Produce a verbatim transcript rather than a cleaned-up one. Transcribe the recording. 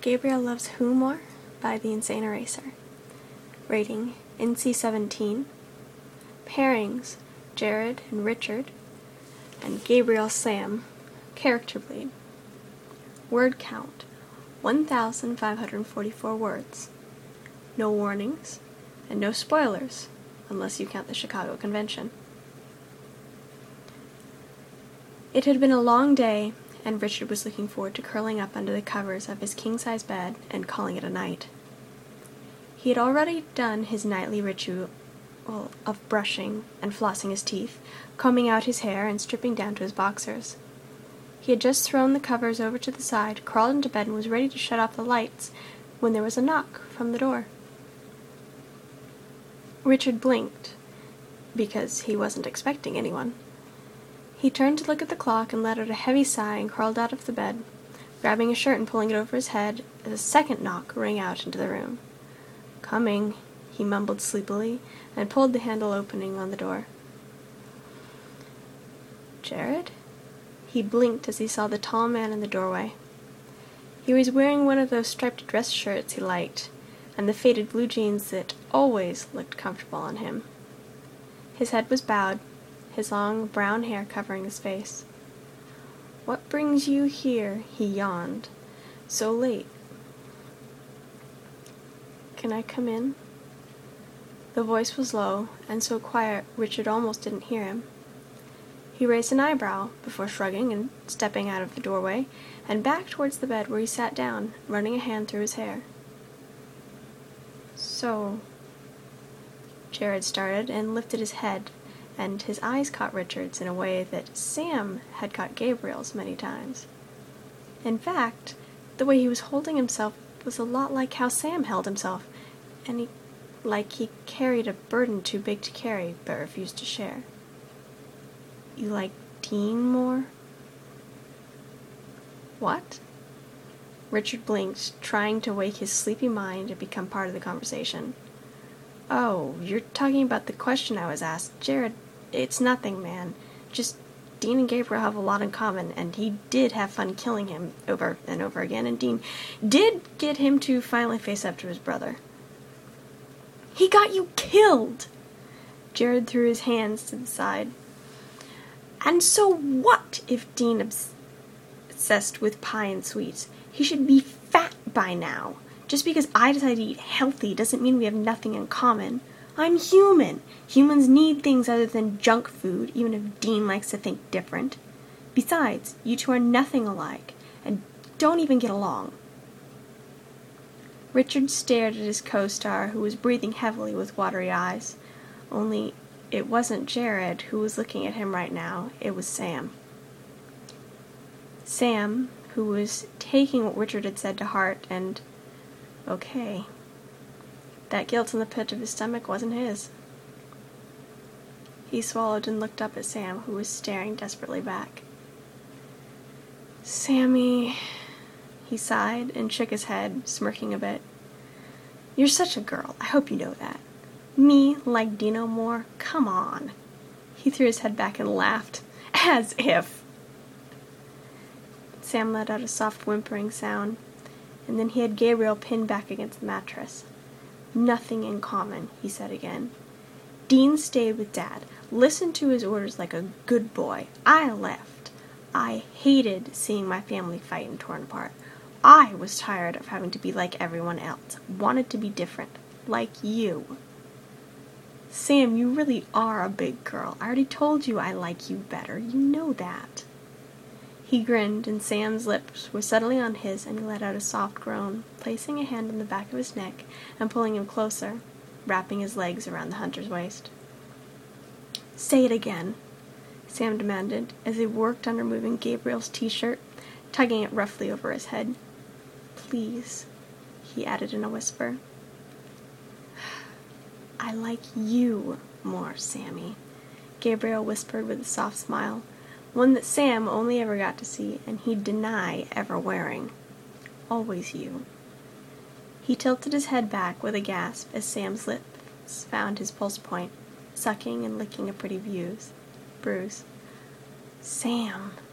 Gabriel Loves Who More by The Insane Eraser. Rating N C seventeen. Pairings Jared and Richard, and Gabriel Sam. Character bleed. Word count one thousand five hundred forty-four words. No warnings, and no spoilers, unless you count the Chicago Convention. It had been a long day, and Richard was looking forward to curling up under the covers of his king-size bed and calling it a night. He had already done his nightly ritual of brushing and flossing his teeth, combing out his hair, and stripping down to his boxers. He had just thrown the covers over to the side, crawled into bed, and was ready to shut off the lights when there was a knock from the door. Richard blinked, because he wasn't expecting anyone. He turned to look at the clock and let out a heavy sigh and crawled out of the bed, grabbing a shirt and pulling it over his head as a second knock rang out into the room. "Coming," he mumbled sleepily, and pulled the handle opening on the door. "Jared?" He blinked as he saw the tall man in the doorway. He was wearing one of those striped dress shirts he liked, and the faded blue jeans that always looked comfortable on him. His head was bowed, his long brown hair covering his face. "What brings you here?" he yawned. "So late." "Can I come in?" The voice was low, and so quiet Richard almost didn't hear him. He raised an eyebrow, before shrugging and stepping out of the doorway, and back towards the bed where he sat down, running a hand through his hair. "So..." Jared started and lifted his head, and his eyes caught Richard's in a way that Sam had caught Gabriel's many times. In fact, the way he was holding himself was a lot like how Sam held himself, and he, like he carried a burden too big to carry but refused to share. "You like Dean more?" "What?" Richard blinked, trying to wake his sleepy mind and become part of the conversation. "Oh, you're talking about the question I was asked. Jared, it's nothing, man. Just Dean and Gabriel have a lot in common, and he did have fun killing him over and over again, and Dean did get him to finally face up to his brother." "He got you killed!" Jared threw his hands to the side. "And so what if Dean is obsessed with pie and sweets? He should be fat by now. Just because I decide to eat healthy doesn't mean we have nothing in common. I'm human. Humans need things other than junk food, even if Dean likes to think different. Besides, you two are nothing alike, and don't even get along." Richard stared at his co-star, who was breathing heavily with watery eyes. Only, it wasn't Jared who was looking at him right now, it was Sam. Sam, who was taking what Richard had said to heart, and, okay, that guilt in the pit of his stomach wasn't his. He swallowed and looked up at Sam, who was staring desperately back. "Sammy," he sighed and shook his head, smirking a bit. "You're such a girl, I hope you know that. Me like Dino more? Come on." He threw his head back and laughed. "As if." Sam let out a soft whimpering sound, and then he had Gabriel pinned back against the mattress. "Nothing in common," he said again. "Dean stayed with Dad, listened to his orders like a good boy. I left. I hated seeing my family fight and torn apart. I was tired of having to be like everyone else, wanted to be different, like you." "Sam, you really are a big girl. I already told you I like you better. You know that." He grinned, and Sam's lips were suddenly on his, and he let out a soft groan, placing a hand on the back of his neck and pulling him closer, wrapping his legs around the hunter's waist. "Say it again," Sam demanded, as he worked on removing Gabriel's t-shirt, tugging it roughly over his head. "Please," he added in a whisper. "I like you more, Sammy," Gabriel whispered with a soft smile, one that Sam only ever got to see, and he'd deny ever wearing. "Always you." He tilted his head back with a gasp as Sam's lips found his pulse point, sucking and licking a pretty bruise. Bruise. "Sam,"